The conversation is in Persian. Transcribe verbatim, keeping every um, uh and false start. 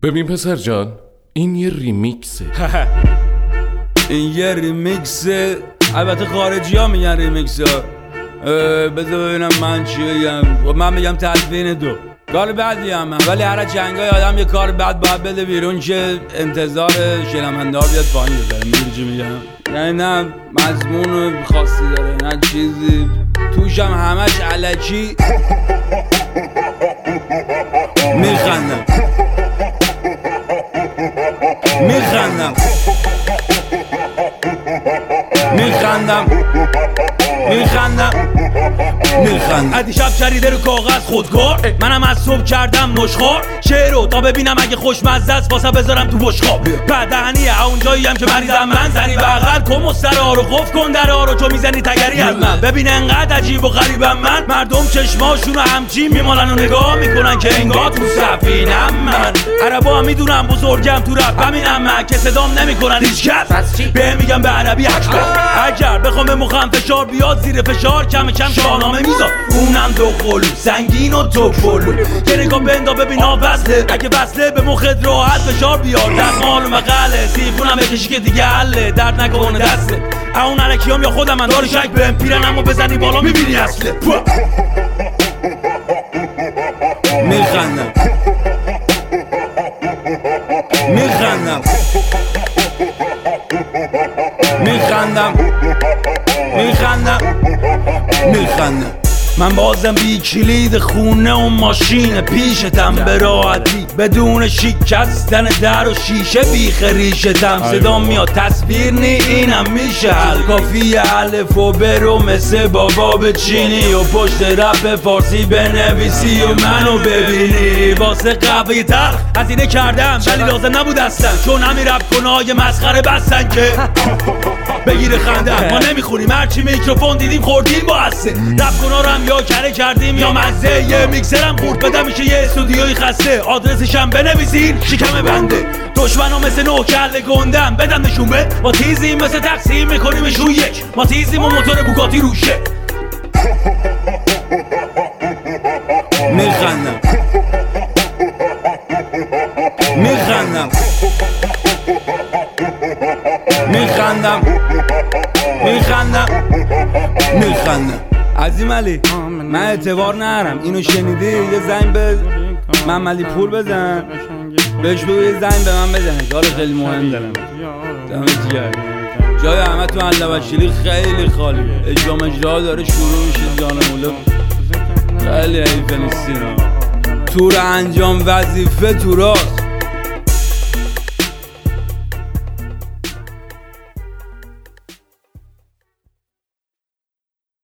ببین پسر جان، این یه ریمیکسه. این یه ریمیکسه. البته خارجی ها میگن ریمیکس ها. بذار ببینم من چی بگم. من میگم تدوین دو کار بدی هم من. ولی هر جنگای آدم یه کار بد باید بده بیرون که انتظار شنونده ها بیاد پایین بذاره. میدونی چی میگم؟ یعنی نه مضمون خاصی داره نه چیزی توش هم همش الکی میخندم میخندم میخندم میخندم میخندم ادی شب چریده رو کاغذ خودکار. منم از صبح کردم نشخوار شعر رو تا ببینم اگه خوشمزه است واسه بذارم تو بشقاب. بعد دهنیه اونجایی هم که مریضم من زنی بغل کن مسترها رو قفل کن درها رو چون میزنی تگری از من. ببین انقدر عجیب و غریبم من. مردم چشماشون همچین میمالن و نگاه میکنن که انگار تو سفینم من. عربا هم میدونم بزرگم تو رپ همینم من که صدام نمیکنن هیچ کس. به میگم به عربی اکبر. اگر بخوام به مخم فشار بیاد زیر فشار کم کم شاهنامه میذار. اونم دو قلو سنگین و تو پلو که نگاه بندا ببین ها وصله. اگه وصله به مخت راحت فشار بیار. در مال و مقاله سیفونم بکشی که دیگه حله. درد نکنه دسته اون علکیام یا خودم من داری شک بهم پیرن اما بزنی بالا میبینی اصله. میخندم میخندم میخندم میخندم میخندم من بازم بی کلید خونه و ماشین پیشتم به راحتی بدون شکستن در و شیشه بیخ ریشتم. صدا میاد تصویر نی اینم میشه حل. کافی الف و برو مثل بابا بچینی و پشت رپ فارسی بنویسی و منو ببینی. واسه قهوه تلخ هزینه کردم ولی لازم نبود اصلا چون همین رپ کنای مسخره بستن که بگیره خنده. ما نمیخونیم هرچی میکروفون دیدیم خوردیم با هسته. رپ کنا رو هم یا کره کردیم یا مزه. یه میکسرم خورد بده میشه یه استودیوی خسته. آدرسشم بنویسین شکم بنده. دشمنا مثل نو کله گندم بدم نشون به. ما تیزیم مثل تقسیم میکنیمشون یک. ما تیزیم و موتور بوگاتی روشه. میخندم میخندم میخندم میخندم میخندم عظیم علی من اعتبار نرم. اینو شنیدی یه زنگ به محمد علی پور بزن بهش بگو یه زنگ به من بزنه. کار خیلی مهم دارم. دمت گرم. جای همه تو اندوشیری خیلی خالیه. اجرام اجرا داره شروع میشه. جانموله خیلی حیفه نیستین. تور انجام وظیفه تو راست